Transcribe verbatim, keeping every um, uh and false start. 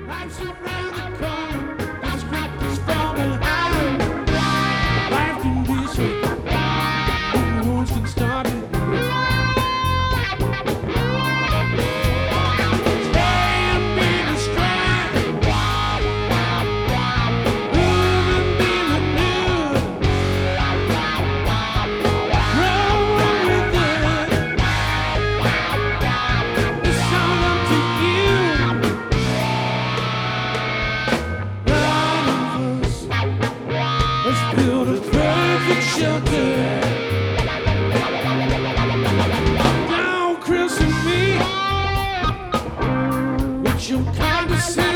Life's around the corner. This script is falling high. Life can be sweet. The wounds can start to heal. Stay and be the strength. Move and be the new. Grow with it. It's all up to you. Let's build a perfect shelter. Down, Chris and me, with your condescension.